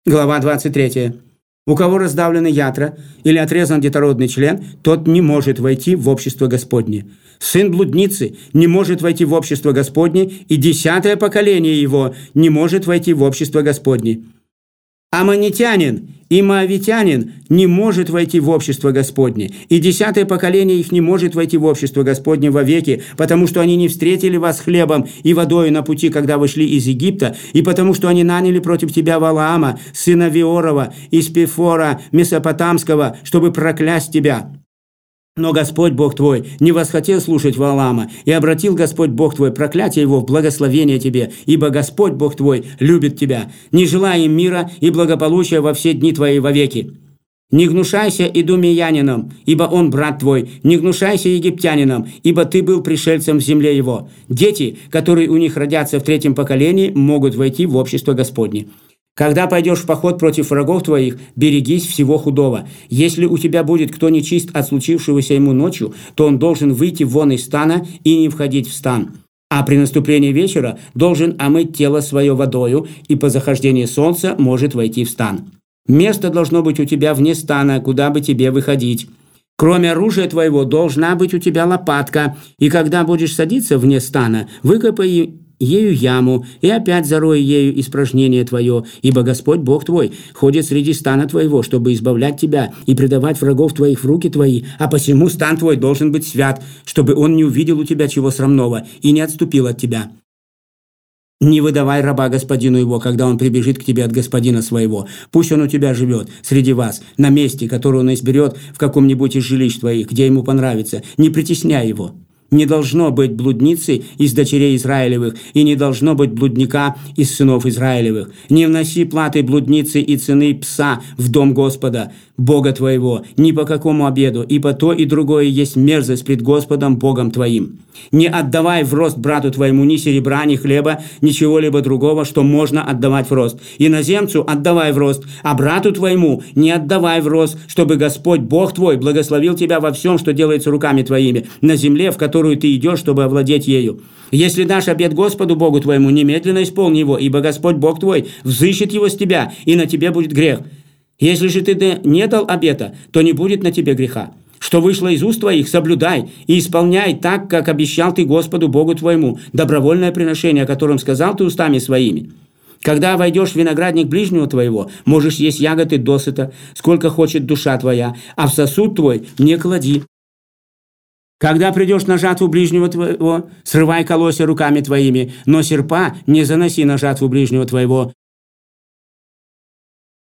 Глава 23. У кого раздавлены ятра или отрезан детородный член, тот не может войти в общество Господне. Сын блудницы не может войти в общество Господне, и 10-е поколение его не может войти в общество Господне. Аммонитянин и моавитянин не может войти в общество Господне, и 10-е поколение их не может войти в общество Господне вовеки, потому что они не встретили вас хлебом и водой на пути, когда вы шли из Египта, и потому что они наняли против тебя Валаама, сына Виорова, из Пефора Месопотамского, чтобы проклясть тебя. Но Господь Бог твой не восхотел слушать Валаама, и обратил Господь Бог твой проклятие его в благословение тебе, ибо Господь Бог твой любит тебя, не желая им мира и благополучия во все дни твои вовеки. Не гнушайся идумеянином, ибо он брат твой, не гнушайся египтянином, ибо ты был пришельцем в земле его. Дети, которые у них родятся в 3-м поколении, могут войти в общество Господне. Когда пойдешь в поход против врагов твоих, берегись всего худого. Если у тебя будет кто нечист от случившегося ему ночью, то он должен выйти вон из стана и не входить в стан. А при наступлении вечера должен омыть тело свое водою, и по захождении солнца может войти в стан. Место должно быть у тебя вне стана, куда бы тебе выходить. Кроме оружия твоего должна быть у тебя лопатка, и когда будешь садиться вне стана, выкопай ею яму, и опять зарой ею испражнение твое, ибо Господь Бог твой ходит среди стана твоего, чтобы избавлять тебя и предавать врагов твоих в руки твои, а посему стан твой должен быть свят, чтобы он не увидел у тебя чего срамного и не отступил от тебя. Не выдавай раба господину его, когда он прибежит к тебе от господина своего. Пусть он у тебя живет, среди вас, на месте, которое он изберет в каком-нибудь из жилищ твоих, где ему понравится. Не притесняй его. Не должно быть блудницы из дочерей Израилевых, и не должно быть блудника из сынов Израилевых. Не вноси платы блудницы и цены пса в дом Господа, Бога твоего, ни по какому обеду, ибо то и другое есть мерзость пред Господом Богом твоим. Не отдавай в рост брату твоему ни серебра, ни хлеба, ничего-либо другого, что можно отдавать в рост. Иноземцу отдавай в рост, а брату твоему не отдавай в рост, чтобы Господь Бог твой благословил тебя во всем, что делается руками твоими, на земле, в которую ты идешь, чтобы овладеть ею. Если дашь обет Господу Богу твоему, немедленно исполни его, ибо Господь Бог твой взыщет его с тебя, и на тебе будет грех. Если же ты не дал обета, то не будет на тебе греха. Что вышло из уст твоих, соблюдай и исполняй так, как обещал ты Господу Богу твоему, добровольное приношение, о котором сказал ты устами своими. Когда войдешь в виноградник ближнего твоего, можешь есть ягоды досыта, сколько хочет душа твоя, а в сосуд твой не клади. Когда придешь на жатву ближнего твоего, срывай колосья руками твоими, но серпа не заноси на жатву ближнего твоего,